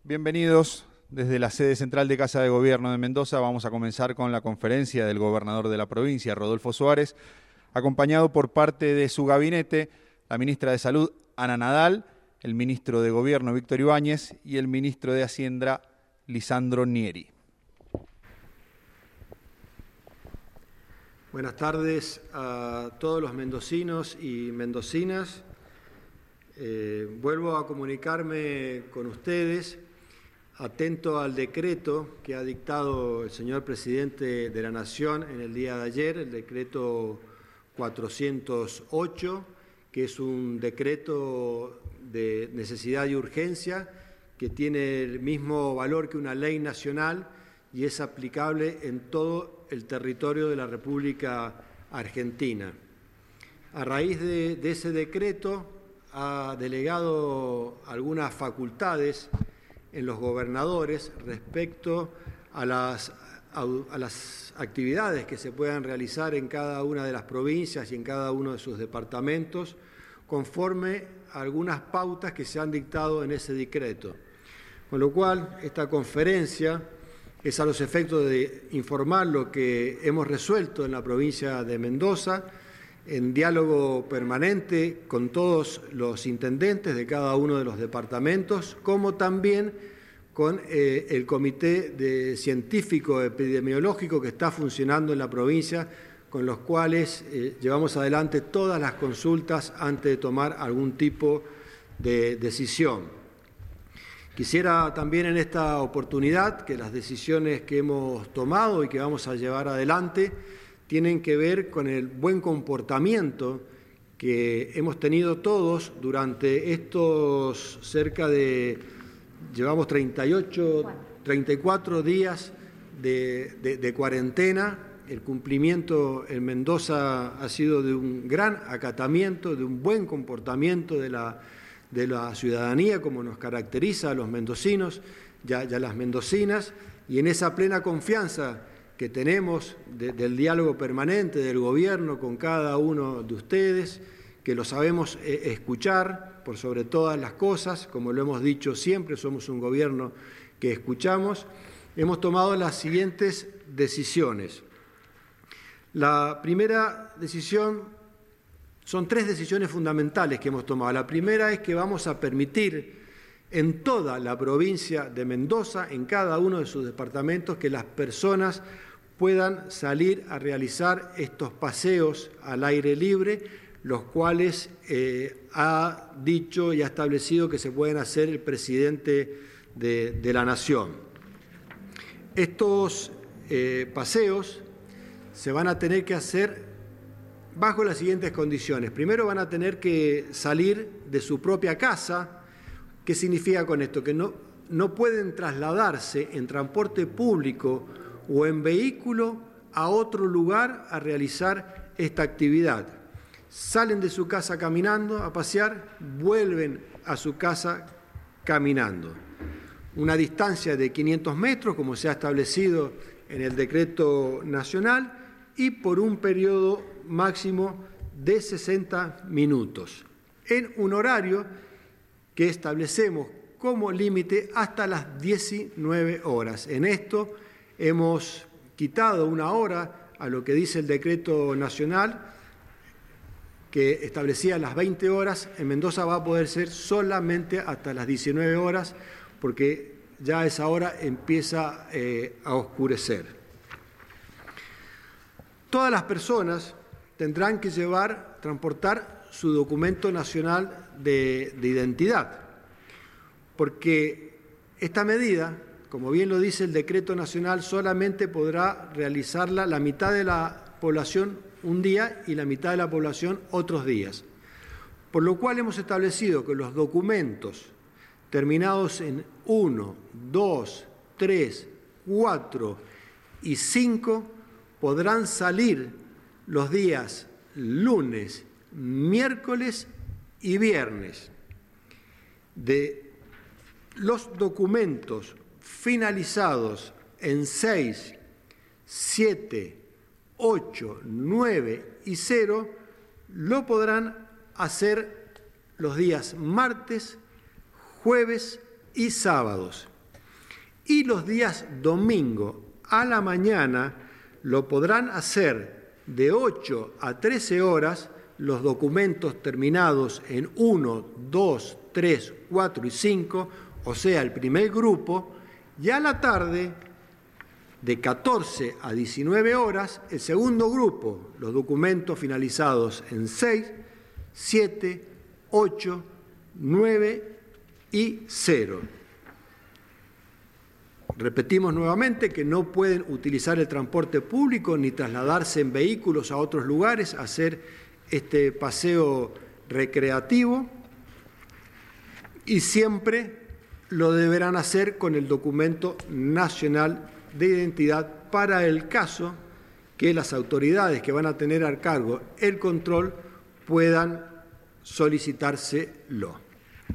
Bienvenidos desde la sede central de Casa de Gobierno de Mendoza. Vamos a comenzar con la conferencia del gobernador de la provincia, Rodolfo Suárez, acompañado por parte de su gabinete, la ministra de Salud, Ana Nadal, el ministro de Gobierno, Víctor Ibáñez, y el ministro de Hacienda, Lisandro Nieri. Buenas tardes a todos los mendocinos y mendocinas. Vuelvo a comunicarme con ustedes, atento al decreto que ha dictado el señor presidente de la Nación en el día de ayer, el decreto 408, que es un decreto de necesidad y urgencia que tiene el mismo valor que una ley nacional y es aplicable en todo el territorio de la República Argentina. A raíz de ese decreto ha delegado algunas facultades en los gobernadores respecto a las actividades que se puedan realizar en cada una de las provincias y en cada uno de sus departamentos, conforme a algunas pautas que se han dictado en ese decreto. Con lo cual, esta conferencia es a los efectos de informar lo que hemos resuelto en la provincia de Mendoza, en diálogo permanente con todos los intendentes de cada uno de los departamentos, como también con el comité científico epidemiológico que está funcionando en la provincia, con los cuales llevamos adelante todas las consultas antes de tomar algún tipo de decisión. Quisiera también en esta oportunidad que las decisiones que hemos tomado y que vamos a llevar adelante tienen que ver con el buen comportamiento que hemos tenido todos durante estos llevamos 34 días de cuarentena. El cumplimiento en Mendoza ha sido de un gran acatamiento, de un buen comportamiento de la ciudadanía, como nos caracteriza a los mendocinos y a las mendocinas, y en esa plena confianza que tenemos del diálogo permanente del gobierno con cada uno de ustedes, que lo sabemos escuchar por sobre todas las cosas, como lo hemos dicho siempre, somos un gobierno que escuchamos, hemos tomado las siguientes decisiones. La primera decisión, son tres decisiones fundamentales que hemos tomado. La primera es que vamos a permitir en toda la provincia de Mendoza, en cada uno de sus departamentos, que las personas puedan salir a realizar estos paseos al aire libre, los cuales ha dicho y ha establecido que se pueden hacer el presidente de la Nación. Estos paseos se van a tener que hacer bajo las siguientes condiciones. Primero van a tener que salir de su propia casa. ¿Qué significa con esto? Que no pueden trasladarse en transporte público o en vehículo a otro lugar a realizar esta actividad. Salen de su casa caminando a pasear, vuelven a su casa caminando. Una distancia de 500 metros, como se ha establecido en el decreto nacional, y por un periodo máximo de 60 minutos, en un horario que establecemos como límite hasta las 19 horas. En esto hemos quitado una hora a lo que dice el decreto nacional, que establecía las 20 horas, en Mendoza va a poder ser solamente hasta las 19 horas, porque ya a esa hora empieza a oscurecer. Todas las personas tendrán que transportar su documento nacional de identidad, porque esta medida, como bien lo dice el decreto nacional, solamente podrá realizarla la mitad de la población un día y la mitad de la población otros días. Por lo cual hemos establecido que los documentos terminados en 1, 2, 3, 4 y 5 podrán salir los días lunes, miércoles y viernes. De los documentos finalizados en 6, 7, 8, 9 y 0 lo podrán hacer los días martes, jueves y sábados. y los días domingo a la mañana lo podrán hacer de 8 a 13 horas los documentos terminados en 1, 2, 3, 4 y 5, o sea, el primer grupo, y a la tarde, de 14 a 19 horas, el segundo grupo, los documentos finalizados en 6, 7, 8, 9 y 0. Repetimos nuevamente que no pueden utilizar el transporte público ni trasladarse en vehículos a otros lugares, hacer este paseo recreativo, y siempre lo deberán hacer con el documento nacional de identidad para el caso que las autoridades que van a tener a cargo el control puedan solicitárselo.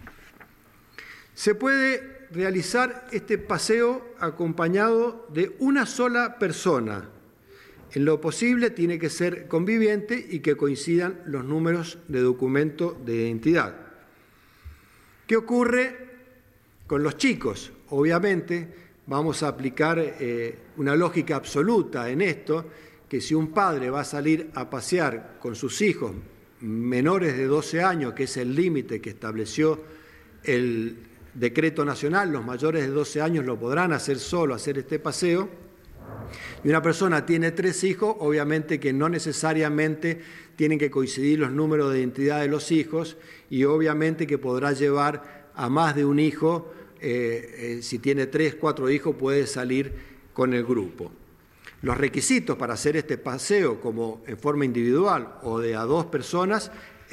Se puede realizar este paseo acompañado de una sola persona. En lo posible tiene que ser conviviente y que coincidan los números de documento de identidad. ¿Qué ocurre con los chicos? Obviamente vamos a aplicar una lógica absoluta en esto, que si un padre va a salir a pasear con sus hijos menores de 12 años, que es el límite que estableció el decreto nacional, los mayores de 12 años lo podrán hacer solo, hacer este paseo, y una persona tiene 3 hijos, obviamente que no necesariamente tienen que coincidir los números de identidad de los hijos, y obviamente que podrá llevar a más de un hijo, si tiene 3, 4 hijos puede salir con el grupo. Los requisitos para hacer este paseo como en forma individual o de a 2 personas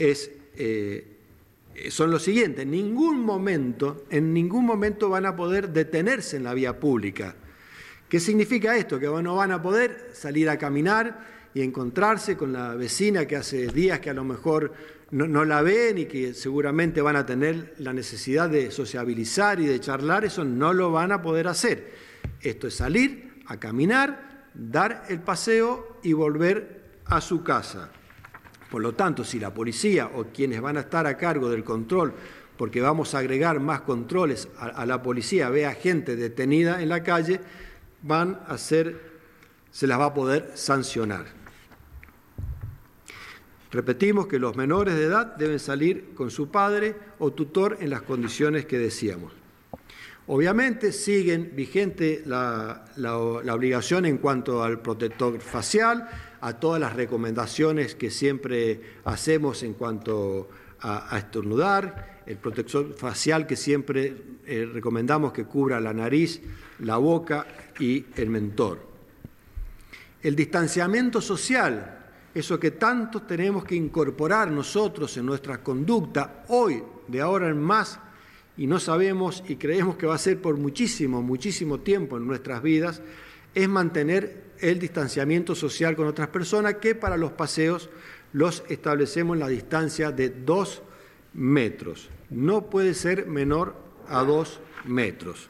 son los siguientes. En ningún momento van a poder detenerse en la vía pública. ¿Qué significa esto? Que no van a poder salir a caminar y encontrarse con la vecina que hace días que a lo mejor no la ven y que seguramente van a tener la necesidad de sociabilizar y de charlar. Eso no lo van a poder hacer. Esto es salir a caminar, dar el paseo y volver a su casa. Por lo tanto, si la policía o quienes van a estar a cargo del control, porque vamos a agregar más controles a la policía, ve a gente detenida en la calle, se las va a poder sancionar. Repetimos que los menores de edad deben salir con su padre o tutor en las condiciones que decíamos. Obviamente siguen vigente la obligación en cuanto al protector facial, a todas las recomendaciones que siempre hacemos en cuanto a estornudar, el protector facial que siempre recomendamos que cubra la nariz, la boca y el mentón. El distanciamiento social, eso que tanto tenemos que incorporar nosotros en nuestra conducta hoy, de ahora en más, y no sabemos y creemos que va a ser por muchísimo, muchísimo tiempo en nuestras vidas, es mantener el distanciamiento social con otras personas, que para los paseos los establecemos en la distancia de 2 metros. No puede ser menor a 2 metros.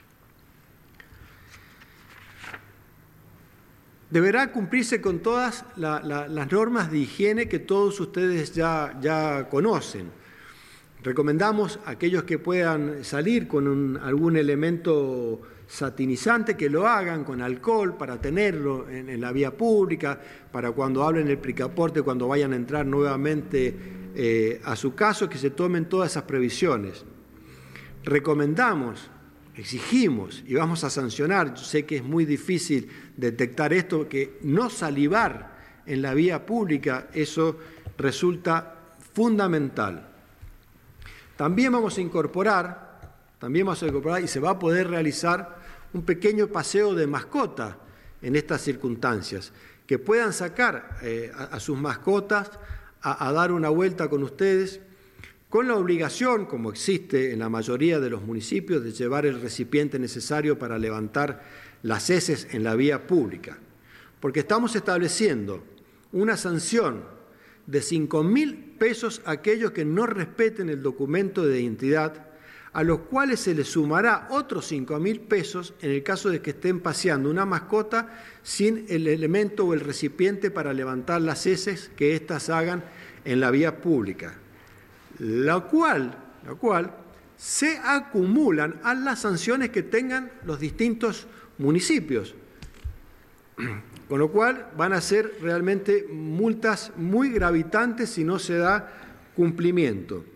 Deberá cumplirse con todas las normas de higiene que todos ustedes ya conocen. Recomendamos a aquellos que puedan salir con algún elemento satinizante que lo hagan con alcohol para tenerlo en la vía pública, para cuando hablen el picaporte, cuando vayan a entrar nuevamente a su caso, que se tomen todas esas previsiones. Recomendamos, exigimos y vamos a sancionar, yo sé que es muy difícil detectar esto, que no salivar en la vía pública, eso resulta fundamental. También vamos a incorporar y se va a poder realizar un pequeño paseo de mascota en estas circunstancias, que puedan sacar a sus mascotas a dar una vuelta con ustedes, con la obligación, como existe en la mayoría de los municipios, de llevar el recipiente necesario para levantar las heces en la vía pública, porque estamos estableciendo una sanción de 5.000 pesos a aquellos que no respeten el documento de identidad, a los cuales se les sumará otros 5.000 pesos en el caso de que estén paseando una mascota sin el elemento o el recipiente para levantar las heces que éstas hagan en la vía pública, la cual se acumulan a las sanciones que tengan los distintos municipios. Con lo cual van a ser realmente multas muy gravitantes si no se da cumplimiento.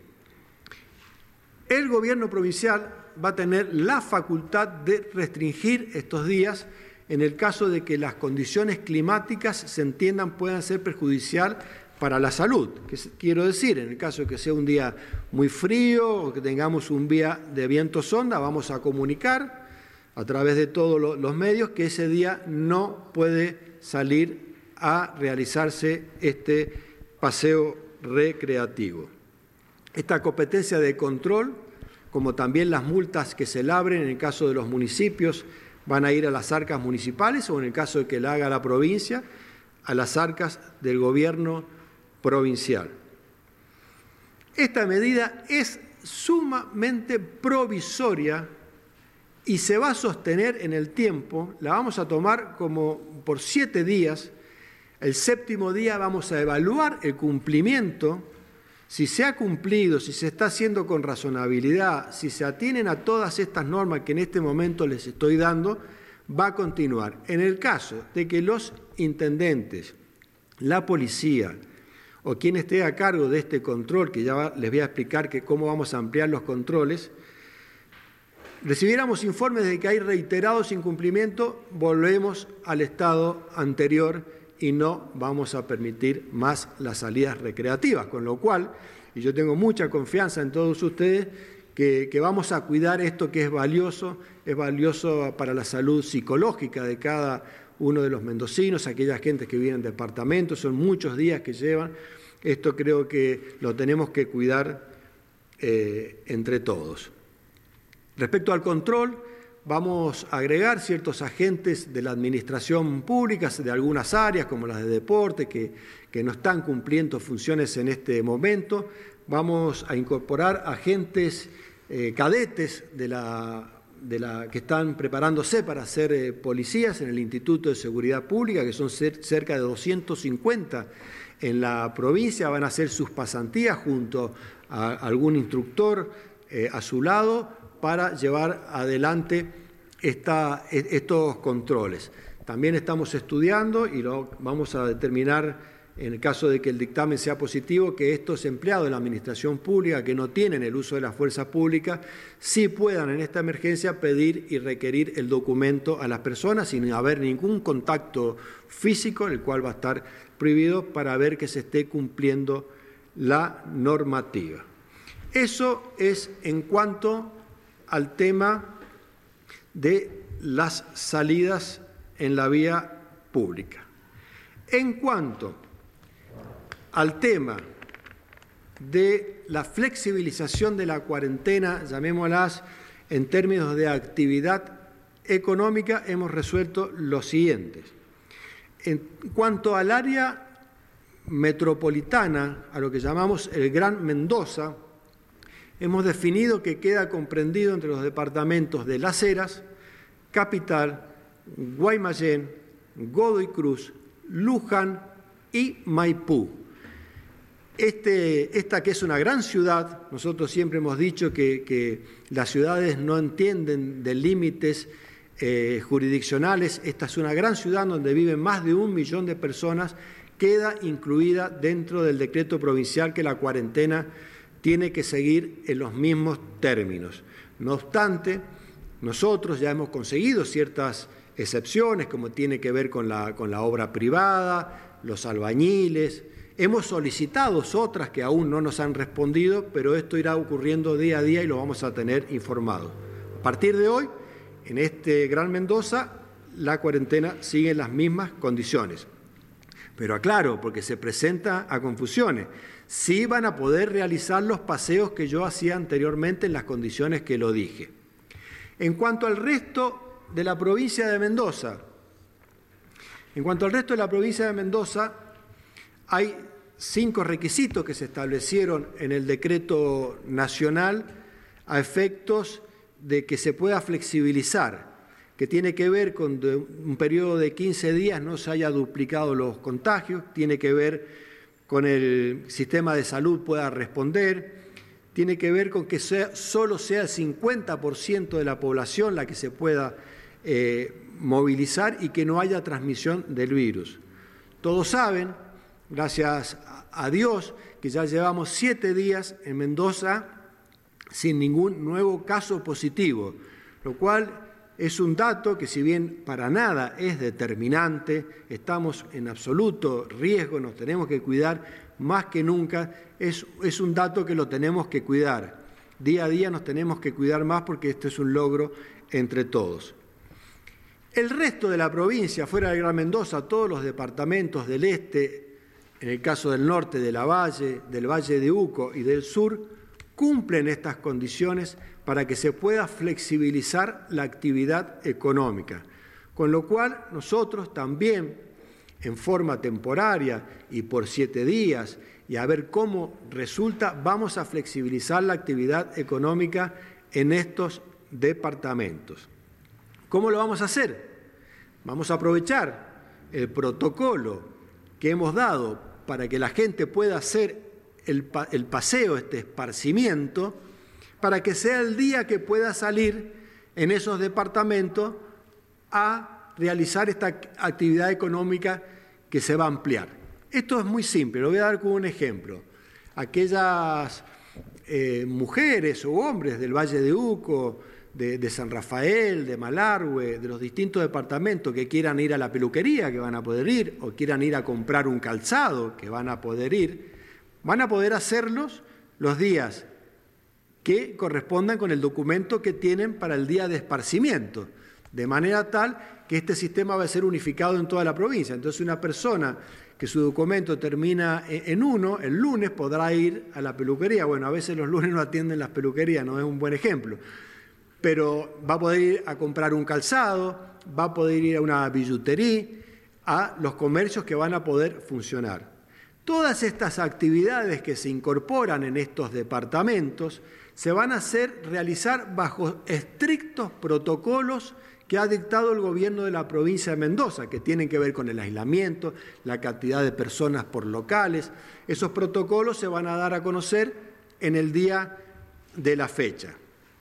El gobierno provincial va a tener la facultad de restringir estos días en el caso de que las condiciones climáticas se entiendan puedan ser perjudicial para la salud. Quiero decir, en el caso de que sea un día muy frío o que tengamos un día de viento sonda, vamos a comunicar a través de todos los medios que ese día no puede salir a realizarse este paseo recreativo. Esta competencia de control, como también las multas que se labren en el caso de los municipios, van a ir a las arcas municipales o en el caso de que la haga la provincia, a las arcas del gobierno provincial. Esta medida es sumamente provisoria y se va a sostener en el tiempo, la vamos a tomar como por 7 días, el 7º día vamos a evaluar el cumplimiento, si se ha cumplido, si se está haciendo con razonabilidad, si se atienen a todas estas normas que en este momento les estoy dando, va a continuar. En el caso de que los intendentes, la policía o quien esté a cargo de este control, que ya les voy a explicar cómo vamos a ampliar los controles, recibiéramos informes de que hay reiterados incumplimientos, volvemos al estado anterior y no vamos a permitir más las salidas recreativas, con lo cual, y yo tengo mucha confianza en todos ustedes, que vamos a cuidar esto que es valioso para la salud psicológica de cada uno de los mendocinos, aquellas gentes que viven en departamentos, son muchos días que llevan, esto creo que lo tenemos que cuidar entre todos. Respecto al control, vamos a agregar ciertos agentes de la administración pública de algunas áreas, como las de deporte, que no están cumpliendo funciones en este momento. Vamos a incorporar agentes cadetes que están preparándose para ser policías en el Instituto de Seguridad Pública, que son cerca de 250 en la provincia, van a hacer sus pasantías junto a algún instructor a su lado, para llevar adelante estos controles. También estamos estudiando y lo vamos a determinar en el caso de que el dictamen sea positivo, que estos empleados de la administración pública que no tienen el uso de la fuerza pública sí puedan en esta emergencia pedir y requerir el documento a las personas sin haber ningún contacto físico, el cual va a estar prohibido para ver que se esté cumpliendo la normativa. Eso es en cuanto al tema de las salidas en la vía pública. En cuanto al tema de la flexibilización de la cuarentena, llamémoslas en términos de actividad económica, hemos resuelto los siguientes. En cuanto al área metropolitana, a lo que llamamos el Gran Mendoza, hemos definido que queda comprendido entre los departamentos de Las Heras, Capital, Guaymallén, Godoy Cruz, Luján y Maipú. Esta que es una gran ciudad, nosotros siempre hemos dicho que las ciudades no entienden de límites jurisdiccionales, esta es una gran ciudad donde viven más de 1 millón de personas, queda incluida dentro del decreto provincial que la cuarentena tiene que seguir en los mismos términos. No obstante, nosotros ya hemos conseguido ciertas excepciones, como tiene que ver con la obra privada, los albañiles. Hemos solicitado otras que aún no nos han respondido, pero esto irá ocurriendo día a día y lo vamos a tener informado. A partir de hoy, en este Gran Mendoza, la cuarentena sigue en las mismas condiciones. Pero aclaro, porque se presenta a confusiones. Sí van a poder realizar los paseos que yo hacía anteriormente en las condiciones que lo dije. En cuanto al resto de la provincia de Mendoza, hay 5 requisitos que se establecieron en el decreto nacional a efectos de que se pueda flexibilizar, que tiene que ver con un periodo de 15 días no se haya duplicado los contagios, tiene que ver con el sistema de salud pueda responder, tiene que ver con que solo sea el 50% de la población la que se pueda movilizar y que no haya transmisión del virus. Todos saben, gracias a Dios, que ya llevamos 7 días en Mendoza sin ningún nuevo caso positivo, lo cual es un dato que, si bien para nada es determinante, estamos en absoluto riesgo, nos tenemos que cuidar más que nunca, es un dato que lo tenemos que cuidar. Día a día nos tenemos que cuidar más porque este es un logro entre todos. El resto de la provincia, fuera del Gran Mendoza, todos los departamentos del este, en el caso del norte del Valle de Uco y del sur, cumplen estas condiciones para que se pueda flexibilizar la actividad económica. Con lo cual, nosotros también, en forma temporaria y por 7 días, y a ver cómo resulta, vamos a flexibilizar la actividad económica en estos departamentos. ¿Cómo lo vamos a hacer? Vamos a aprovechar el protocolo que hemos dado para que la gente pueda hacer el paseo, este esparcimiento, para que sea el día que pueda salir en esos departamentos a realizar esta actividad económica que se va a ampliar. Esto es muy simple, lo voy a dar como un ejemplo. Aquellas mujeres o hombres del Valle de Uco, de San Rafael, de Malargüe, de los distintos departamentos que quieran ir a la peluquería, que van a poder ir, o quieran ir a comprar un calzado, que van a poder hacerlos los días que correspondan con el documento que tienen para el día de esparcimiento, de manera tal que este sistema va a ser unificado en toda la provincia. Entonces, una persona que su documento termina en 1, el lunes podrá ir a la peluquería. Bueno, a veces los lunes no atienden las peluquerías, no es un buen ejemplo, pero va a poder ir a comprar un calzado, va a poder ir a una billutería, a los comercios que van a poder funcionar. Todas estas actividades que se incorporan en estos departamentos se van a realizar bajo estrictos protocolos que ha dictado el gobierno de la provincia de Mendoza, que tienen que ver con el aislamiento, la cantidad de personas por locales. Esos protocolos se van a dar a conocer en el día de la fecha.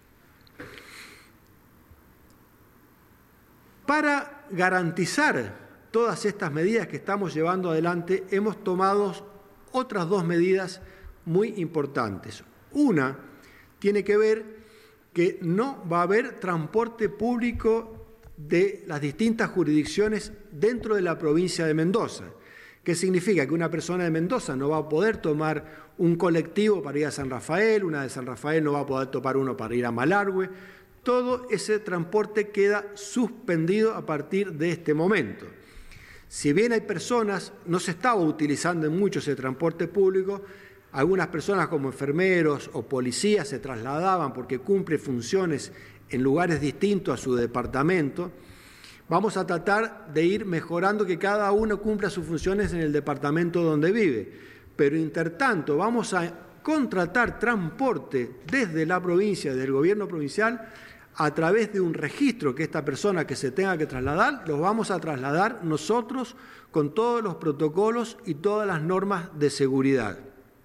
Para garantizar todas estas medidas que estamos llevando adelante, hemos tomado otras 2 medidas muy importantes. Una tiene que ver que no va a haber transporte público de las distintas jurisdicciones dentro de la provincia de Mendoza. ¿Qué significa? Que una persona de Mendoza no va a poder tomar un colectivo para ir a San Rafael, una de San Rafael no va a poder tomar uno para ir a Malargüe. Todo ese transporte queda suspendido a partir de este momento. Si bien hay personas, no se estaba utilizando mucho ese transporte público, algunas personas como enfermeros o policías se trasladaban porque cumple funciones en lugares distintos a su departamento. Vamos a tratar de ir mejorando que cada uno cumpla sus funciones en el departamento donde vive. Pero, intertanto, vamos a contratar transporte desde la provincia, del gobierno provincial, a través de un registro que esta persona que se tenga que trasladar, los vamos a trasladar nosotros con todos los protocolos y todas las normas de seguridad.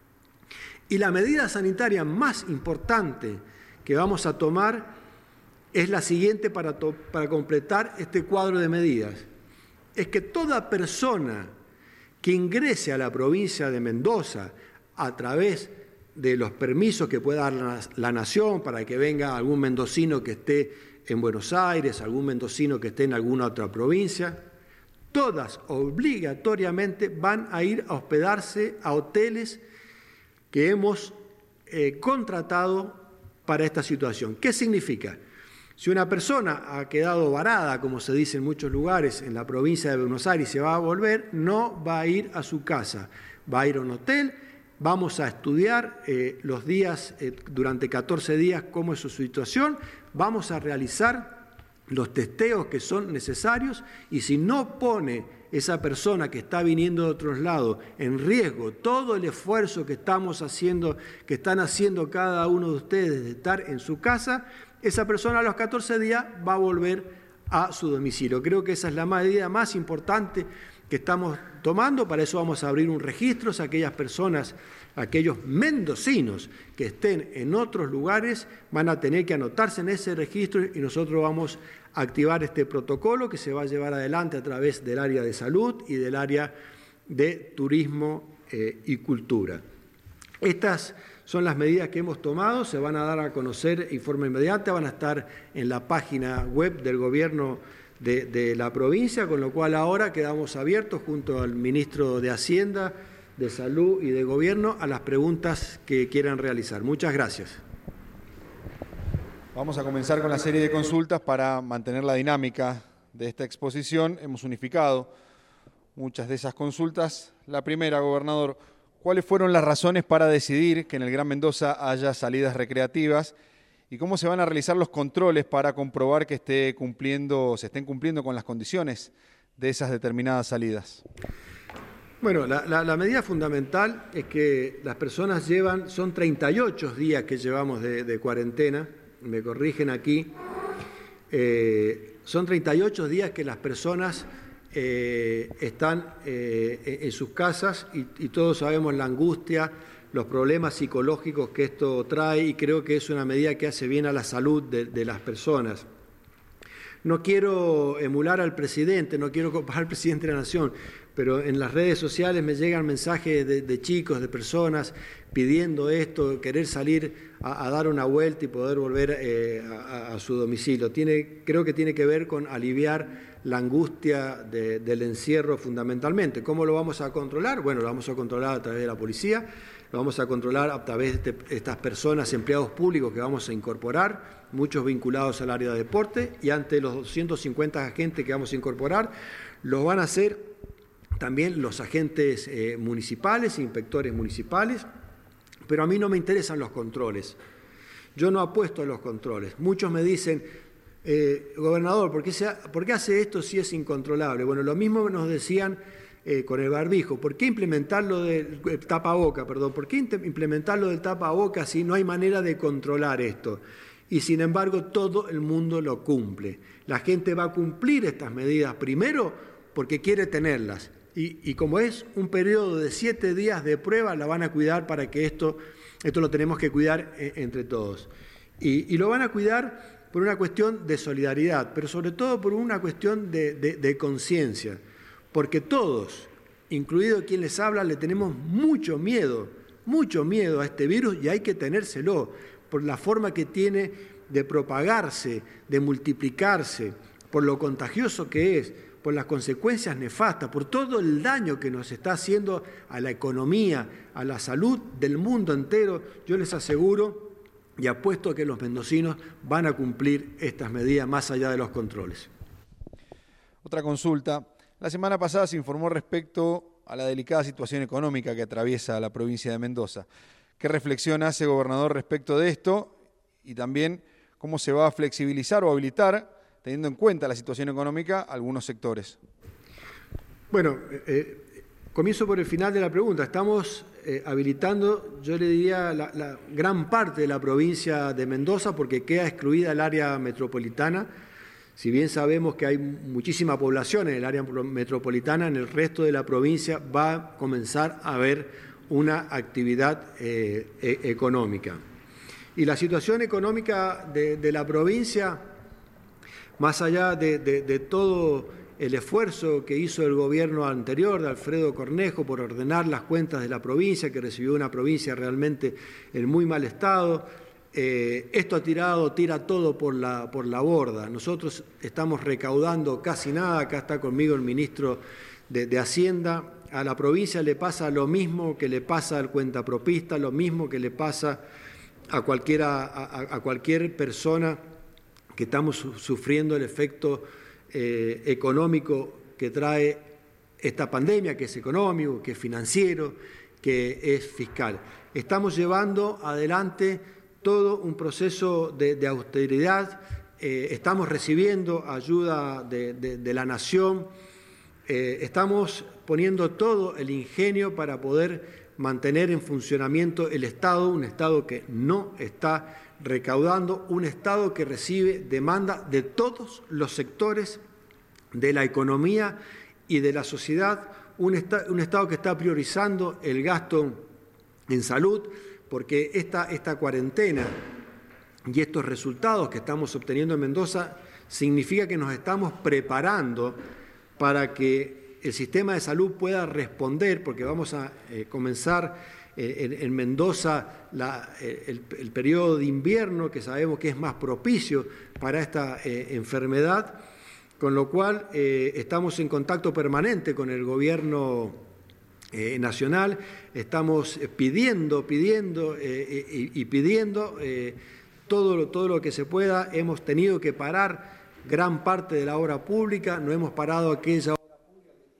Y la medida sanitaria más importante que vamos a tomar es la siguiente para completar este cuadro de medidas. Es que toda persona que ingrese a la provincia de Mendoza a través de los permisos que pueda dar la Nación para que venga algún mendocino que esté en Buenos Aires, algún mendocino que esté en alguna otra provincia, todas obligatoriamente van a ir a hospedarse a hoteles que hemos contratado para esta situación. ¿Qué significa? Si una persona ha quedado varada, como se dice en muchos lugares, en la provincia de Buenos Aires y se va a volver, no va a ir a su casa, va a ir a un hotel. Vamos a estudiar los días, durante 14 días, cómo es su situación. Vamos a realizar los testeos que son necesarios y si no pone esa persona que está viniendo de otros lados en riesgo todo el esfuerzo que estamos haciendo, que están haciendo cada uno de ustedes de estar en su casa, esa persona a los 14 días va a volver a su domicilio. Creo que esa es la medida más importante que estamos tomando. Para eso vamos a abrir un registro. Aquellas personas, aquellos mendocinos que estén en otros lugares van a tener que anotarse en ese registro y nosotros vamos a activar este protocolo que se va a llevar adelante a través del área de salud y del área de turismo y cultura. Estas son las medidas que hemos tomado, se van a dar a conocer en forma inmediata, van a estar en la página web del gobierno de la provincia, con lo cual ahora quedamos abiertos junto al ministro de Hacienda, de Salud y de Gobierno a las preguntas que quieran realizar. Muchas gracias. Vamos a comenzar con la serie de consultas para mantener la dinámica de esta exposición. Hemos unificado muchas de esas consultas. La primera, gobernador, ¿cuáles fueron las razones para decidir que en el Gran Mendoza haya salidas recreativas y cómo se van a realizar los controles para comprobar que se estén cumpliendo con las condiciones de esas determinadas salidas? Bueno, la medida fundamental es que las personas son 38 días que llevamos de cuarentena, me corrigen aquí, son 38 días que las personas están en sus casas y todos sabemos la angustia, los problemas psicológicos que esto trae y creo que es una medida que hace bien a la salud de las personas. No quiero emular al presidente, no quiero comparar al presidente de la Nación, pero en las redes sociales me llegan mensajes de chicos, de personas pidiendo esto, querer salir a dar una vuelta y poder volver a su domicilio. Creo que tiene que ver con aliviar la angustia del encierro fundamentalmente. ¿Cómo lo vamos a controlar? Bueno, lo vamos a controlar a través de la policía, lo vamos a controlar a través de estas personas, empleados públicos que vamos a incorporar, muchos vinculados al área de deporte, y ante los 250 agentes que vamos a incorporar, lo van a hacer también los agentes municipales, inspectores municipales, pero a mí no me interesan los controles. Yo no apuesto a los controles. Muchos me dicen, gobernador, ¿por qué hace esto si es incontrolable? Bueno, lo mismo nos decían con el barbijo. ¿Por qué implementarlo del tapaboca? ¿Por qué implementarlo del tapaboca si no hay manera de controlar esto? Y sin embargo todo el mundo lo cumple. La gente va a cumplir estas medidas primero porque quiere tenerlas. Y como es un periodo de 7 días de prueba, la van a cuidar para que esto lo tenemos que cuidar entre todos. Y lo van a cuidar por una cuestión de solidaridad, pero sobre todo por una cuestión de conciencia. Porque todos, incluido quien les habla, le tenemos mucho miedo a este virus y hay que tenérselo por la forma que tiene de propagarse, de multiplicarse, por lo contagioso que es, por las consecuencias nefastas, por todo el daño que nos está haciendo a la economía, a la salud del mundo entero. Yo les aseguro y apuesto a que los mendocinos van a cumplir estas medidas más allá de los controles. Otra consulta. La semana pasada se informó respecto a la delicada situación económica que atraviesa la provincia de Mendoza. ¿Qué reflexión hace, gobernador, respecto de esto? Y también, ¿cómo se va a flexibilizar o habilitar, teniendo en cuenta la situación económica, algunos sectores? Bueno, comienzo por el final de la pregunta. Estamos habilitando, yo le diría, la gran parte de la provincia de Mendoza porque queda excluida el área metropolitana. Si bien sabemos que hay muchísima población en el área metropolitana, en el resto de la provincia va a comenzar a haber una actividad económica. Y la situación económica de la provincia, más allá de todo el esfuerzo que hizo el gobierno anterior de Alfredo Cornejo por ordenar las cuentas de la provincia, que recibió una provincia realmente en muy mal estado, esto tira todo por la borda. Nosotros estamos recaudando casi nada, acá está conmigo el ministro de Hacienda. A la provincia le pasa lo mismo que le pasa al cuentapropista, lo mismo que le pasa a cualquier persona que estamos sufriendo el efecto económico que trae esta pandemia, que es económico, que es financiero, que es fiscal. Estamos llevando adelante todo un proceso de austeridad, estamos recibiendo ayuda de la Nación, estamos poniendo todo el ingenio para poder mantener en funcionamiento el Estado, un Estado que no está recaudando, un Estado que recibe demanda de todos los sectores de la economía y de la sociedad, un Estado que está priorizando el gasto en salud, porque esta cuarentena y estos resultados que estamos obteniendo en Mendoza significa que nos estamos preparando para que el sistema de salud pueda responder, porque vamos a comenzar en Mendoza el periodo de invierno, que sabemos que es más propicio para esta enfermedad, con lo cual estamos en contacto permanente con el gobierno nacional, estamos pidiendo todo lo que se pueda. Hemos tenido que parar gran parte de la obra pública, no hemos parado aquella obra pública que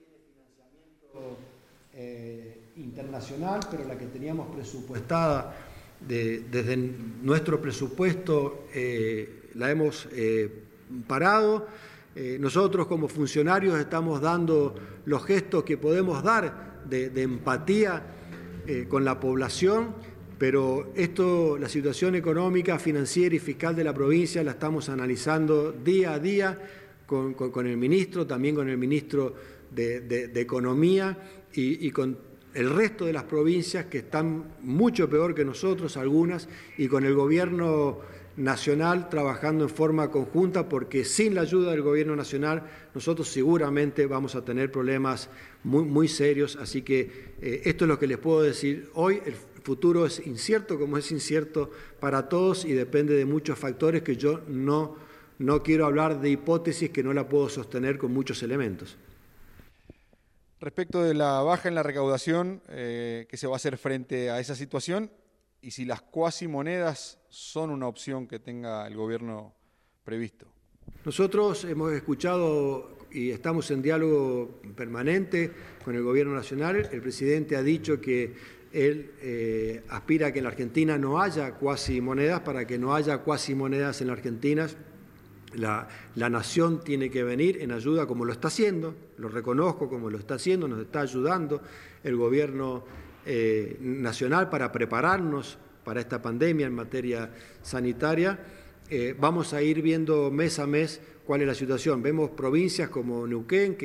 tiene financiamiento internacional, pero la que teníamos presupuestada desde nuestro presupuesto la hemos parado. Nosotros como funcionarios estamos dando los gestos que podemos dar de empatía con la población, pero la situación económica, financiera y fiscal de la provincia la estamos analizando día a día con el ministro, también con el ministro de Economía y con el resto de las provincias que están mucho peor que nosotros, algunas, y con el gobierno nacional trabajando en forma conjunta, porque sin la ayuda del gobierno nacional nosotros seguramente vamos a tener problemas muy, muy serios. Así que esto es lo que les puedo decir hoy. El futuro es incierto, como es incierto para todos, y depende de muchos factores que yo no quiero hablar de hipótesis que no la puedo sostener con muchos elementos. Respecto de la baja en la recaudación, ¿qué se va a hacer frente a esa situación? Y si las cuasimonedas son una opción que tenga el gobierno previsto. Nosotros hemos escuchado y estamos en diálogo permanente con el gobierno nacional. El presidente ha dicho que él aspira a que en la Argentina no haya cuasimonedas. Para que no haya cuasimonedas en la Argentina, la nación tiene que venir en ayuda, como lo está haciendo, lo reconozco, como lo está haciendo, nos está ayudando el gobierno nacional para prepararnos para esta pandemia en materia sanitaria. Vamos a ir viendo mes a mes cuál es la situación. Vemos provincias como Neuquén,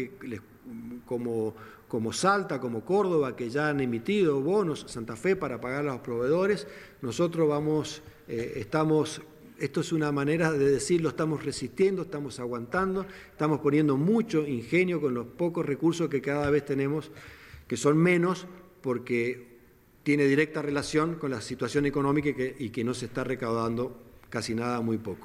como Salta, como Córdoba, que ya han emitido bonos, Santa Fe, para pagar a los proveedores. Nosotros esto es una manera de decirlo, estamos resistiendo, estamos aguantando, estamos poniendo mucho ingenio con los pocos recursos que cada vez tenemos, que son menos, porque tiene directa relación con la situación económica y que no se está recaudando casi nada, muy poco.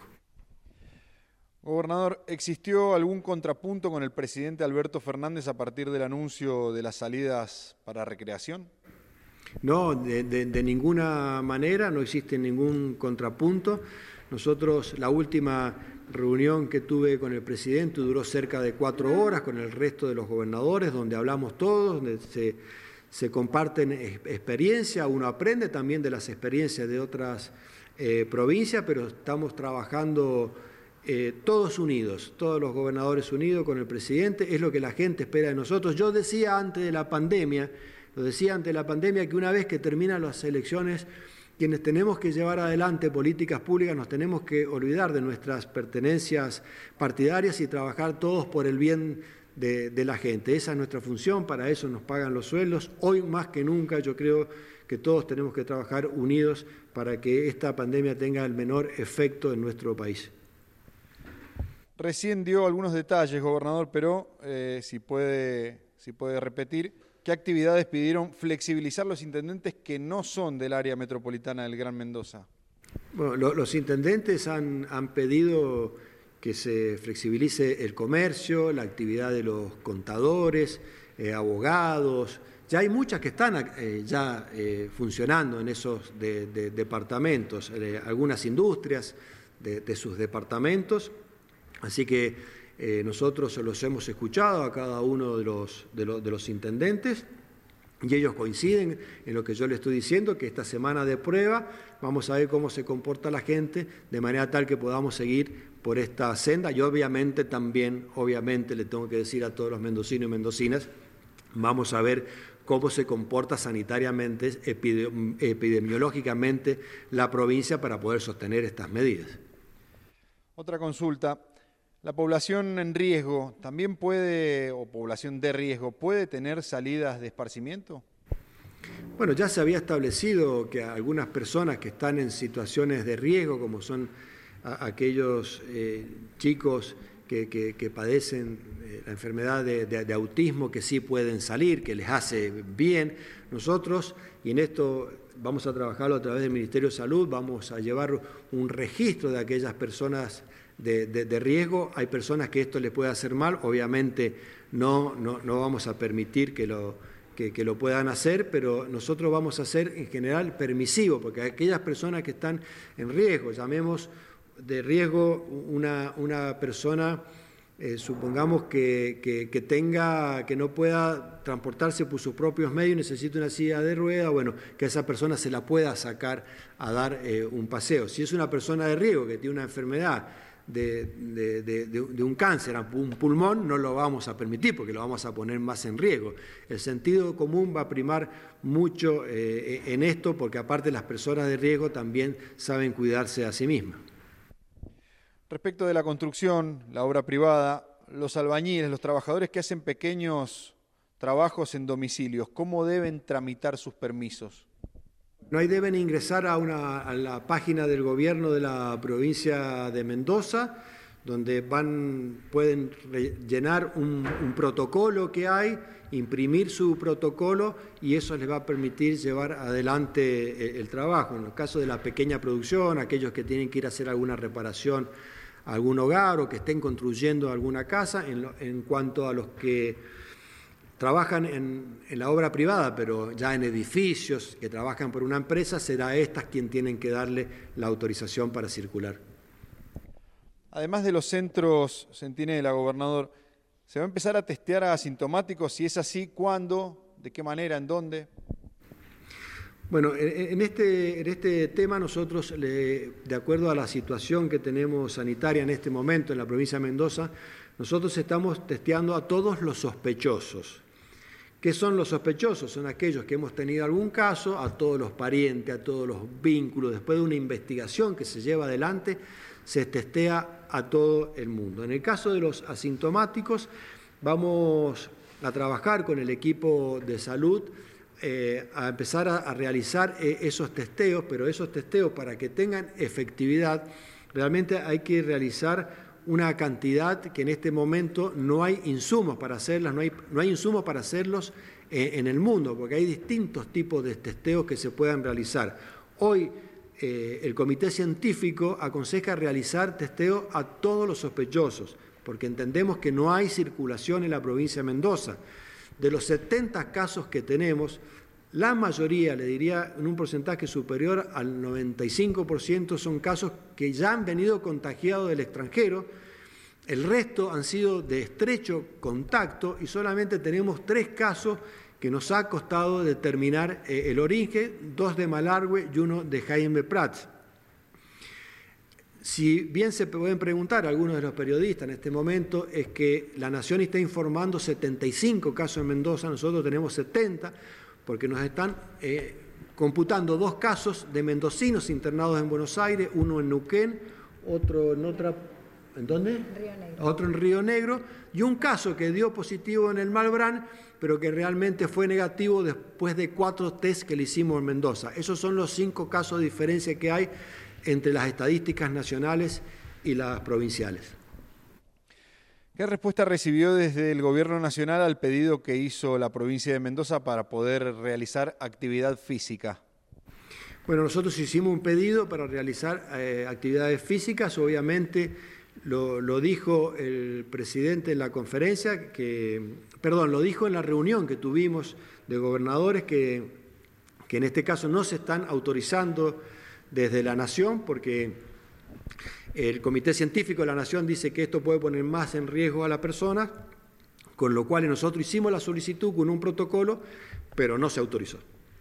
Gobernador, ¿existió algún contrapunto con el presidente Alberto Fernández a partir del anuncio de las salidas para recreación? No, de ninguna manera, no existe ningún contrapunto. Nosotros, la última reunión que tuve con el presidente duró cerca de 4 horas con el resto de los gobernadores, donde hablamos todos, donde se comparten experiencias, uno aprende también de las experiencias de otras provincias, pero estamos trabajando todos unidos, todos los gobernadores unidos con el presidente, es lo que la gente espera de nosotros. Yo decía antes de la pandemia, que una vez que terminan las elecciones, quienes tenemos que llevar adelante políticas públicas nos tenemos que olvidar de nuestras pertenencias partidarias y trabajar todos por el bien de la gente. Esa es nuestra función, para eso nos pagan los sueldos. Hoy más que nunca yo creo que todos tenemos que trabajar unidos para que esta pandemia tenga el menor efecto en nuestro país. Recién dio algunos detalles, gobernador, pero si puede repetir, ¿qué actividades pidieron flexibilizar los intendentes que no son del área metropolitana del Gran Mendoza? Bueno, los intendentes han pedido que se flexibilice el comercio, la actividad de los contadores, abogados. Ya hay muchas que están funcionando en esos departamentos, algunas industrias de sus departamentos. Así que nosotros los hemos escuchado a cada uno de los intendentes y ellos coinciden en lo que yo le estoy diciendo, que esta semana de prueba vamos a ver cómo se comporta la gente de manera tal que podamos seguir por esta senda. Y obviamente le tengo que decir a todos los mendocinos y mendocinas, vamos a ver cómo se comporta sanitariamente, epidemiológicamente la provincia para poder sostener estas medidas. Otra consulta. ¿La población en riesgo también puede, o población de riesgo, puede tener salidas de esparcimiento? Bueno, ya se había establecido que algunas personas que están en situaciones de riesgo, como son aquellos chicos que padecen la enfermedad de autismo, que sí pueden salir, que les hace bien. Nosotros, y en esto vamos a trabajarlo a través del Ministerio de Salud, vamos a llevar un registro de aquellas personas de riesgo. Hay personas que esto les puede hacer mal, obviamente no vamos a permitir que lo puedan hacer, pero nosotros vamos a ser en general permisivos, porque aquellas personas que están en riesgo, llamemos de riesgo una persona, supongamos que no pueda transportarse por sus propios medios, necesita una silla de ruedas, bueno, que a esa persona se la pueda sacar a dar un paseo. Si es una persona de riesgo que tiene una enfermedad de un cáncer, un pulmón, no lo vamos a permitir porque lo vamos a poner más en riesgo. El sentido común va a primar mucho en esto, porque aparte las personas de riesgo también saben cuidarse a sí mismas. Respecto de la construcción, la obra privada, los albañiles, los trabajadores que hacen pequeños trabajos en domicilios, ¿cómo deben tramitar sus permisos? No, ahí deben ingresar a la página del gobierno de la provincia de Mendoza, donde pueden llenar un protocolo que hay, imprimir su protocolo, y eso les va a permitir llevar adelante el trabajo. En el caso de la pequeña producción, aquellos que tienen que ir a hacer alguna reparación a algún hogar o que estén construyendo alguna casa, en cuanto a los que trabajan en la obra privada, pero ya en edificios, que trabajan por una empresa, será estas quien tienen que darle la autorización para circular. Además de los centros Centinela, gobernador, ¿se va a empezar a testear a asintomáticos? Si es así, ¿cuándo? ¿De qué manera? ¿En dónde? Bueno, en este tema nosotros, de acuerdo a la situación que tenemos sanitaria en este momento en la provincia de Mendoza, nosotros estamos testeando a todos los sospechosos. ¿Qué son los sospechosos? Son aquellos que hemos tenido algún caso, a todos los parientes, a todos los vínculos. Después de una investigación que se lleva adelante, se testea a todo el mundo. En el caso de los asintomáticos, vamos a trabajar con el equipo de salud a empezar a realizar esos testeos, pero esos testeos, para que tengan efectividad, realmente hay que realizar una cantidad que en este momento no hay insumos para hacerlas, no hay insumos para hacerlos en el mundo, porque hay distintos tipos de testeos que se puedan realizar. Hoy el Comité Científico aconseja realizar testeo a todos los sospechosos, porque entendemos que no hay circulación en la provincia de Mendoza. De los 70 casos que tenemos, la mayoría, le diría en un porcentaje superior al 95%, son casos que ya han venido contagiados del extranjero. El resto han sido de estrecho contacto y solamente tenemos 3 casos que nos ha costado determinar el origen, 2 de Malargüe y 1 de Jaime Prats. Si bien se pueden preguntar algunos de los periodistas en este momento, es que La Nación está informando 75 casos en Mendoza, nosotros tenemos 70, porque nos están computando 2 casos de mendocinos internados en Buenos Aires, uno en Neuquén, otro ¿en dónde? Río Negro. Otro en Río Negro, y un caso que dio positivo en el Malbrán, pero que realmente fue negativo después de 4 test que le hicimos en Mendoza. Esos son los 5 casos de diferencia que hay entre las estadísticas nacionales y las provinciales. ¿Qué respuesta recibió desde el Gobierno Nacional al pedido que hizo la provincia de Mendoza para poder realizar actividad física? Bueno, nosotros hicimos un pedido para realizar actividades físicas. Obviamente lo dijo el presidente en la conferencia, lo dijo en la reunión que tuvimos de gobernadores, que en este caso no se están autorizando desde la Nación, porque el Comité Científico de la Nación dice que esto puede poner más en riesgo a la persona, con lo cual nosotros hicimos la solicitud con un protocolo, pero no se autorizó.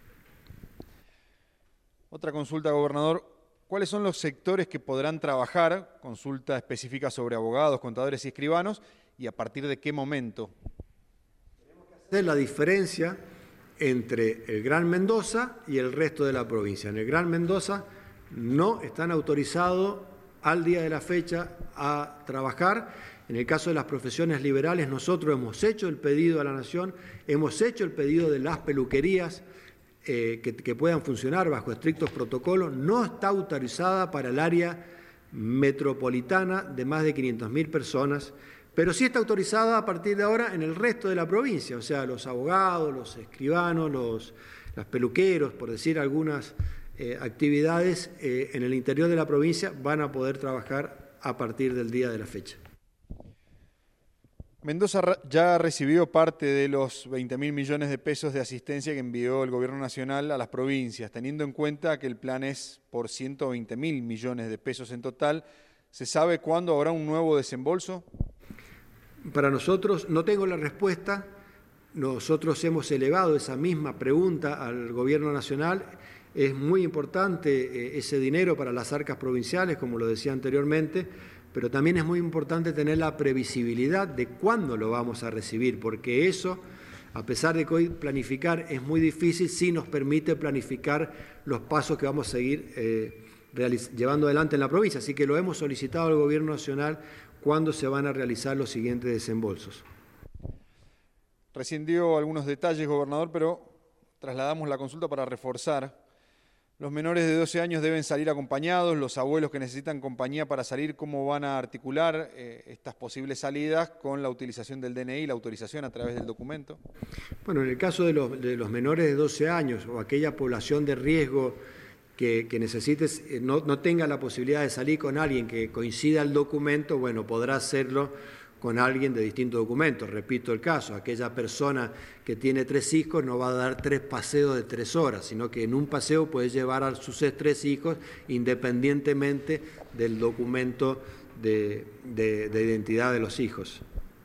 Otra consulta, gobernador. ¿Cuáles son los sectores que podrán trabajar? Consulta específica sobre abogados, contadores y escribanos, y a partir de qué momento. Tenemos que hacer la diferencia entre el Gran Mendoza y el resto de la provincia. En el Gran Mendoza no están autorizados al día de la fecha a trabajar, En el caso de las profesiones liberales, nosotros hemos hecho el pedido a la Nación, hemos hecho el pedido de las peluquerías que puedan funcionar bajo estrictos protocolos. No está autorizada para el área metropolitana de más de 500.000 personas, pero sí está autorizada a partir de ahora en el resto de la provincia, o sea, los abogados, los escribanos, los peluqueros, por decir algunas actividades en el interior de la provincia van a poder trabajar a partir del día de la fecha. Mendoza ya recibió parte de los 20.000 millones de pesos de asistencia que envió el Gobierno Nacional a las provincias, teniendo en cuenta que el plan es por 120.000 millones de pesos en total. ¿Se sabe cuándo habrá un nuevo desembolso? Para nosotros, no tengo la respuesta, nosotros hemos elevado esa misma pregunta al Gobierno Nacional. Es muy importante ese dinero para las arcas provinciales, como lo decía anteriormente, pero también es muy importante tener la previsibilidad de cuándo lo vamos a recibir, porque eso, a pesar de que hoy planificar es muy difícil, sí nos permite planificar los pasos que vamos a seguir llevando adelante en la provincia. Así que lo hemos solicitado al Gobierno Nacional cuándo se van a realizar los siguientes desembolsos. Recién dio algunos detalles, gobernador, pero trasladamos la consulta para reforzar. Los menores de 12 años deben salir acompañados, los abuelos que necesitan compañía para salir, ¿cómo van a articular estas posibles salidas con la utilización del DNI, la autorización a través del documento? Bueno, en el caso de los menores de 12 años o aquella población de riesgo que necesites, no tenga la posibilidad de salir con alguien que coincida el documento, bueno, podrá hacerlo con alguien de distintos documentos. Repito el caso, aquella persona que tiene 3 hijos no va a dar 3 paseos de 3 horas, sino que en un paseo puede llevar a sus 3 hijos independientemente del documento de identidad de los hijos.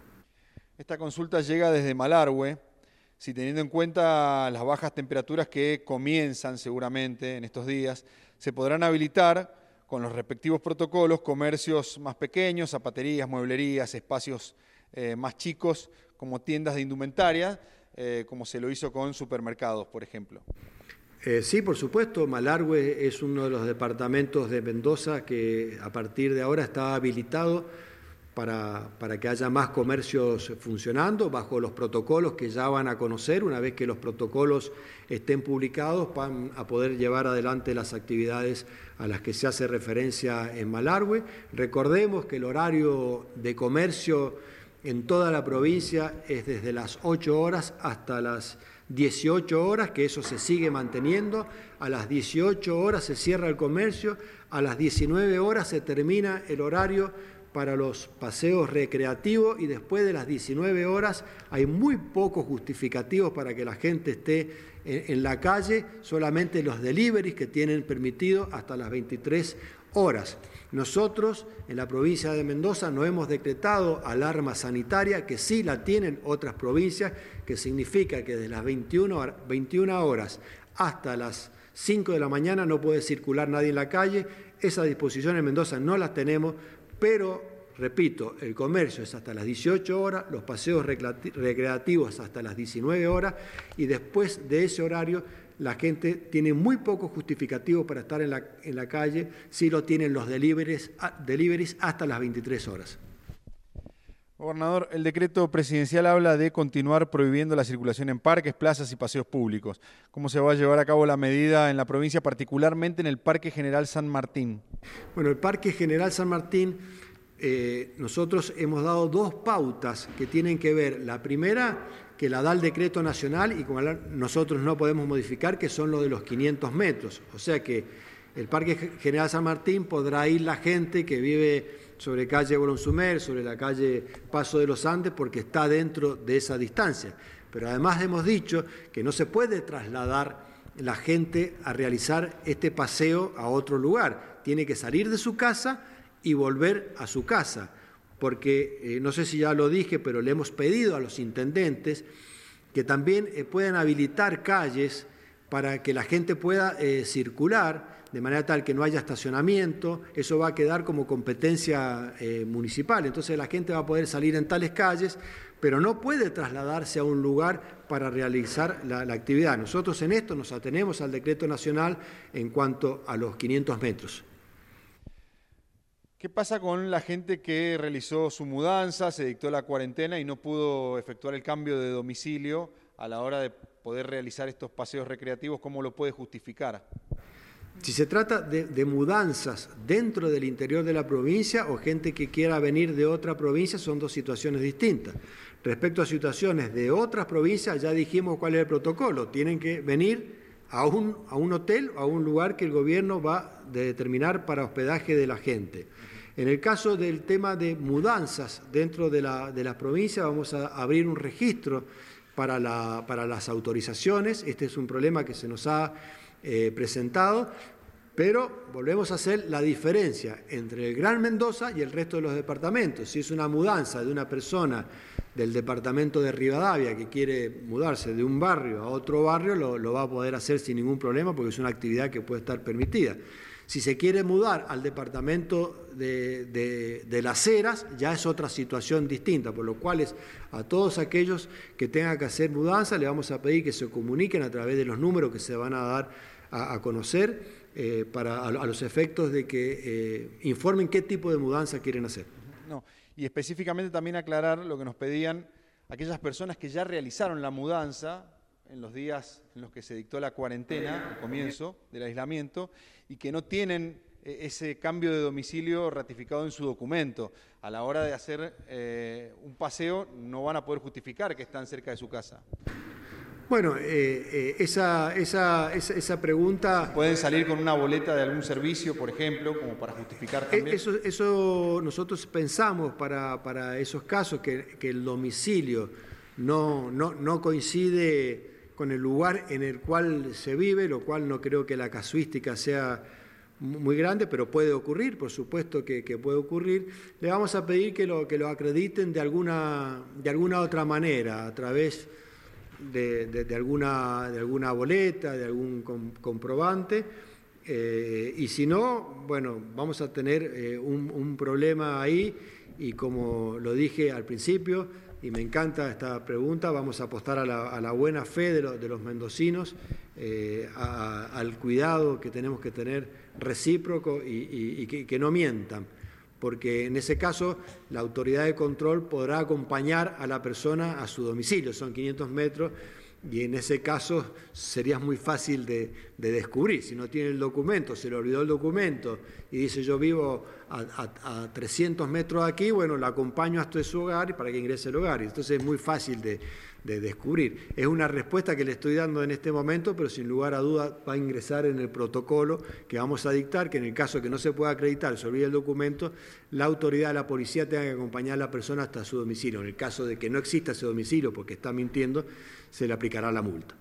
Esta consulta llega desde Malargüe. Si teniendo en cuenta las bajas temperaturas que comienzan seguramente en estos días, se podrán habilitar con los respectivos protocolos comercios más pequeños, zapaterías, mueblerías, espacios más chicos como tiendas de indumentaria, como se lo hizo con supermercados, por ejemplo. Sí, por supuesto, Malargüe es uno de los departamentos de Mendoza que a partir de ahora está habilitado para que haya más comercios funcionando bajo los protocolos que ya van a conocer. Una vez que los protocolos estén publicados, van a poder llevar adelante las actividades a las que se hace referencia en Malargüe. Recordemos que el horario de comercio en toda la provincia es desde las 8 horas hasta las 18 horas, que eso se sigue manteniendo. A las 18 horas se cierra el comercio, a las 19 horas se termina el horario para los paseos recreativos y después de las 19 horas hay muy pocos justificativos para que la gente esté en la calle, solamente los deliveries que tienen permitido hasta las 23 horas. Nosotros en la provincia de Mendoza no hemos decretado alarma sanitaria, que sí la tienen otras provincias, que significa que desde las 21 horas hasta las 5 de la mañana no puede circular nadie en la calle. Esa disposición en Mendoza no la tenemos, pero, repito, el comercio es hasta las 18 horas, los paseos recreativos hasta las 19 horas y después de ese horario la gente tiene muy poco justificativo para estar en la calle, si lo tienen los deliveries hasta las 23 horas. Gobernador, el decreto presidencial habla de continuar prohibiendo la circulación en parques, plazas y paseos públicos. ¿Cómo se va a llevar a cabo la medida en la provincia, particularmente en el Parque General San Martín? Bueno, el Parque General San Martín, nosotros hemos dado 2 pautas que tienen que ver. La primera, que la da el decreto nacional y como nosotros no podemos modificar, que son los de los 500 metros. O sea que el Parque General San Martín podrá ir la gente que vive sobre calle Bolonsumer, sobre la calle Paso de los Andes, porque está dentro de esa distancia. Pero además hemos dicho que no se puede trasladar la gente a realizar este paseo a otro lugar. Tiene que salir de su casa y volver a su casa, porque no sé si ya lo dije, pero le hemos pedido a los intendentes que también puedan habilitar calles para que la gente pueda circular de manera tal que no haya estacionamiento. Eso va a quedar como competencia municipal. Entonces la gente va a poder salir en tales calles, pero no puede trasladarse a un lugar para realizar la actividad. Nosotros en esto nos atenemos al decreto nacional en cuanto a los 500 metros. ¿Qué pasa con la gente que realizó su mudanza, se dictó la cuarentena y no pudo efectuar el cambio de domicilio a la hora de poder realizar estos paseos recreativos? ¿Cómo lo puede justificar? Si se trata de mudanzas dentro del interior de la provincia o gente que quiera venir de otra provincia, son dos situaciones distintas. Respecto a situaciones de otras provincias, ya dijimos cuál es el protocolo. Tienen que venir a un hotel o a un lugar que el gobierno va a determinar para hospedaje de la gente. En el caso del tema de mudanzas dentro de la provincia, vamos a abrir un registro para las autorizaciones. Este es un problema que se nos ha presentado, pero volvemos a hacer la diferencia entre el Gran Mendoza y el resto de los departamentos. Si es una mudanza de una persona del departamento de Rivadavia que quiere mudarse de un barrio a otro barrio, lo va a poder hacer sin ningún problema porque es una actividad que puede estar permitida. Si se quiere mudar al departamento de Las Heras, ya es otra situación distinta, por lo cual a todos aquellos que tengan que hacer mudanza le vamos a pedir que se comuniquen a través de los números que se van a dar a conocer a los efectos de que informen qué tipo de mudanza quieren hacer. No. Y específicamente también aclarar lo que nos pedían aquellas personas que ya realizaron la mudanza en los días en los que se dictó la cuarentena, al comienzo del aislamiento, y que no tienen ese cambio de domicilio ratificado en su documento. A la hora de hacer un paseo no van a poder justificar que están cerca de su casa. Bueno, esa pregunta... ¿Pueden salir con una boleta de algún servicio, por ejemplo, como para justificar también? Eso nosotros pensamos para esos casos que el domicilio no coincide con el lugar en el cual se vive, lo cual no creo que la casuística sea muy grande, pero puede ocurrir, por supuesto que puede ocurrir. Le vamos a pedir que lo acrediten de alguna otra manera, a través de alguna boleta, de algún comprobante, y si no, bueno, vamos a tener un problema ahí, y como lo dije al principio, y me encanta esta pregunta, vamos a apostar a la buena fe de los mendocinos, al cuidado que tenemos que tener recíproco y que no mientan, porque en ese caso la autoridad de control podrá acompañar a la persona a su domicilio, son 500 metros, y en ese caso sería muy fácil de descubrir. Si no tiene el documento, se le olvidó el documento y dice yo vivo a 300 metros de aquí, bueno, la acompaño hasta su hogar para que ingrese al hogar. Entonces es muy fácil de descubrir. Es una respuesta que le estoy dando en este momento, pero sin lugar a duda va a ingresar en el protocolo que vamos a dictar, que en el caso que no se pueda acreditar, se olvide el documento, la autoridad de la policía tenga que acompañar a la persona hasta su domicilio. En el caso de que no exista ese domicilio porque está mintiendo, se le aplicará la multa.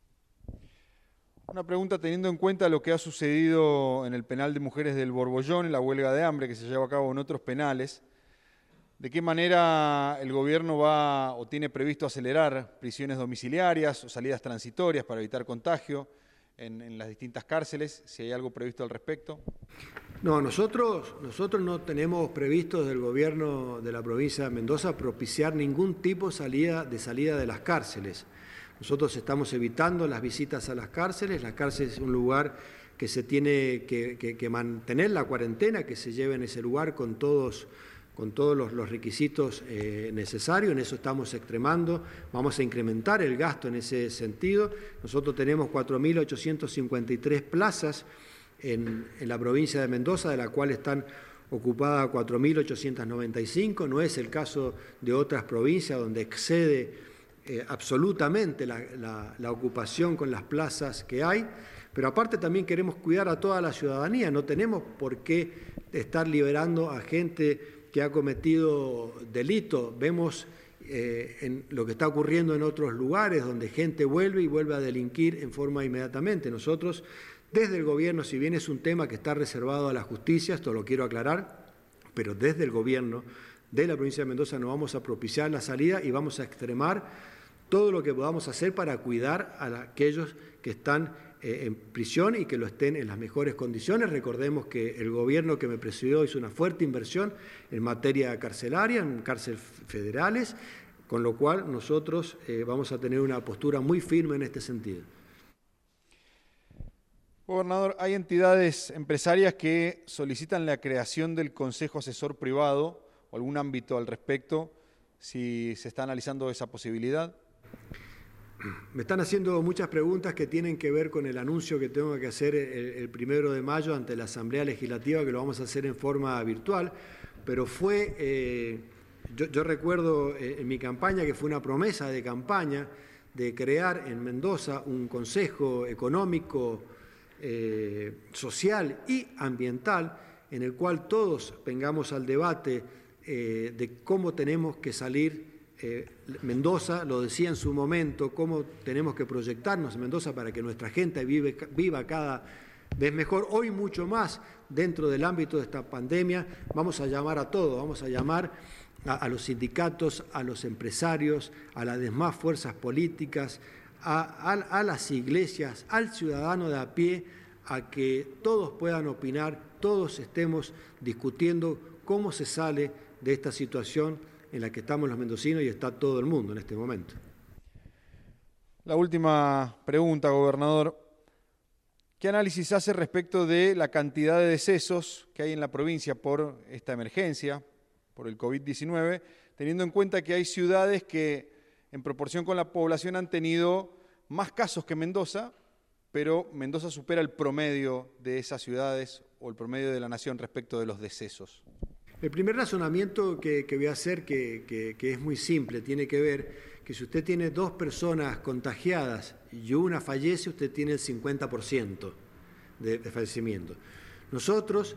Una pregunta teniendo en cuenta lo que ha sucedido en el penal de mujeres del Borbollón, en la huelga de hambre que se lleva a cabo en otros penales. ¿De qué manera el gobierno va o tiene previsto acelerar prisiones domiciliarias o salidas transitorias para evitar contagio en las distintas cárceles? Si hay algo previsto al respecto. No, nosotros no tenemos previsto desde el gobierno de la provincia de Mendoza propiciar ningún tipo de salida de las cárceles. Nosotros estamos evitando las visitas a las cárceles. La cárcel es un lugar que se tiene que mantener la cuarentena, que se lleve en ese lugar con todos los requisitos necesarios. En eso estamos extremando, vamos a incrementar el gasto en ese sentido. Nosotros tenemos 4.853 plazas en la provincia de Mendoza, de la cual están ocupadas 4.895, no es el caso de otras provincias donde excede absolutamente la ocupación con las plazas que hay, pero aparte también queremos cuidar a toda la ciudadanía, no tenemos por qué estar liberando a gente que ha cometido delito. Vemos en lo que está ocurriendo en otros lugares donde gente vuelve a delinquir en forma inmediatamente. Nosotros, desde el gobierno, si bien es un tema que está reservado a la justicia, esto lo quiero aclarar, pero desde el gobierno de la provincia de Mendoza no vamos a propiciar la salida y vamos a extremar todo lo que podamos hacer para cuidar a aquellos que están en prisión y que lo estén en las mejores condiciones. Recordemos que el gobierno que me presidió hizo una fuerte inversión en materia carcelaria, en cárceles federales, con lo cual nosotros vamos a tener una postura muy firme en este sentido. Gobernador, hay entidades empresarias que solicitan la creación del Consejo Asesor Privado o algún ámbito al respecto, si se está analizando esa posibilidad. Me están haciendo muchas preguntas que tienen que ver con el anuncio que tengo que hacer el 1 de mayo ante la Asamblea Legislativa, que lo vamos a hacer en forma virtual, pero yo recuerdo en mi campaña que fue una promesa de campaña de crear en Mendoza un consejo económico, social y ambiental, en el cual todos vengamos al debate de cómo tenemos que salir. Mendoza, lo decía en su momento, cómo tenemos que proyectarnos en Mendoza para que nuestra gente viva cada vez mejor. Hoy mucho más dentro del ámbito de esta pandemia. Vamos a llamar a todos, vamos a llamar a los sindicatos, a los empresarios, a las demás fuerzas políticas, a las iglesias, al ciudadano de a pie, a que todos puedan opinar, todos estemos discutiendo cómo se sale de esta situación en la que estamos los mendocinos y está todo el mundo en este momento. La última pregunta, gobernador. ¿Qué análisis hace respecto de la cantidad de decesos que hay en la provincia por esta emergencia, por el COVID-19, teniendo en cuenta que hay ciudades que en proporción con la población han tenido más casos que Mendoza, pero Mendoza supera el promedio de esas ciudades o el promedio de la nación respecto de los decesos? El primer razonamiento que voy a hacer, que es muy simple, tiene que ver que si usted tiene 2 personas contagiadas y una fallece, usted tiene el 50% de fallecimiento. Nosotros,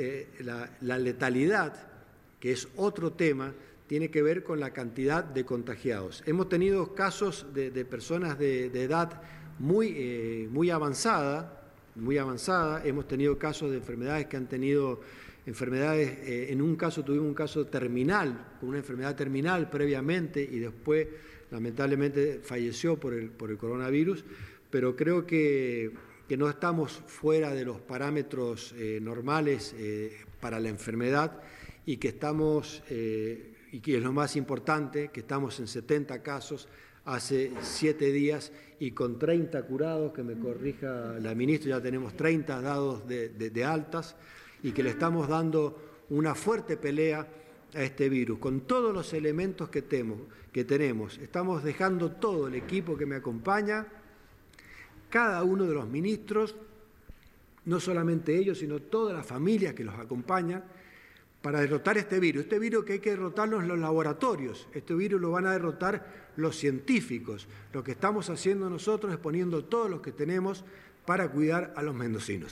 la letalidad, que es otro tema, tiene que ver con la cantidad de contagiados. Hemos tenido casos de personas de edad muy avanzada, hemos tenido casos de enfermedades que han tenido enfermedades, en un caso tuvimos un caso terminal, con una enfermedad terminal previamente y después lamentablemente falleció por el coronavirus, pero creo que no estamos fuera de los parámetros normales para la enfermedad y que estamos, y que es lo más importante, que estamos en 70 casos hace 7 días y con 30 curados, que me corrija la ministra, ya tenemos 30 dados de altas, y que le estamos dando una fuerte pelea a este virus, con todos los elementos que tenemos. Estamos dejando todo el equipo que me acompaña, cada uno de los ministros, no solamente ellos, sino todas las familias que los acompañan, para derrotar este virus que hay que derrotarlo en los laboratorios, este virus lo van a derrotar los científicos. Lo que estamos haciendo nosotros es poniendo todo lo que tenemos para cuidar a los mendocinos.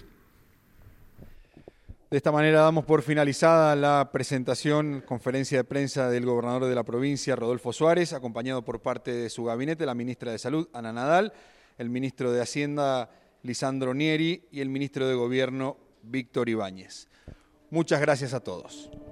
De esta manera damos por finalizada la presentación, conferencia de prensa del gobernador de la provincia, Rodolfo Suárez, acompañado por parte de su gabinete, la ministra de Salud, Ana Nadal, el ministro de Hacienda, Lisandro Nieri, y el ministro de Gobierno, Víctor Ibáñez. Muchas gracias a todos.